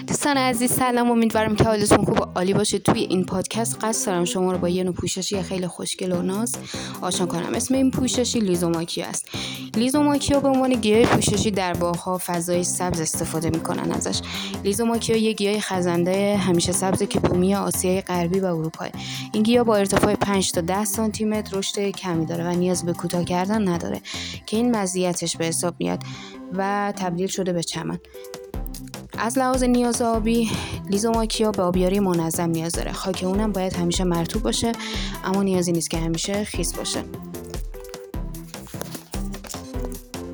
دوستان عزیز سلام، امیدوارم که حالتون خوب و عالی باشه. توی این پادکست قصد دارم شما رو با یه نوع پوششی خیلی خوشگل و ناز آشنا کنم. اسم این پوششی لیزوماکیا است. لیزوماکیا به عنوان گیاه پوششی در باغ‌ها فضای سبز استفاده می‌کنن ازش. لیزوماکیا یک گیاه خزنده همیشه سبز که بومی آسیای غربی و اروپا. این گیاه با ارتفاع 5 تا 10 سانتی متر رشد کمی داره و نیاز به کوتاه کردن نداره که این مزیتش به حساب میاد و تبدیل شده به چمن. از لحاظ نیاز آبی، لیزوماکیا به آبیاری منظم نیاز داره. خاک اونم باید همیشه مرطوب باشه، اما نیازی نیست که همیشه خیس باشه.